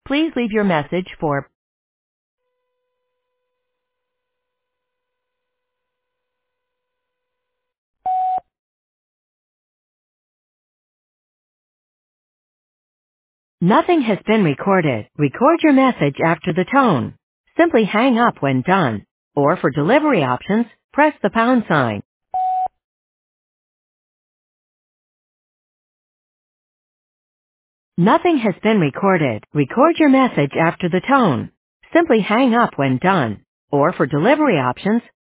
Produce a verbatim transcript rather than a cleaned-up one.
Please leave your message for Nothing has been recorded. Record your message after the tone. Simply hang up when done. Or for delivery options, press the pound sign. Nothing has been recorded. Record your message after the tone. Simply hang up when done. Or for delivery options,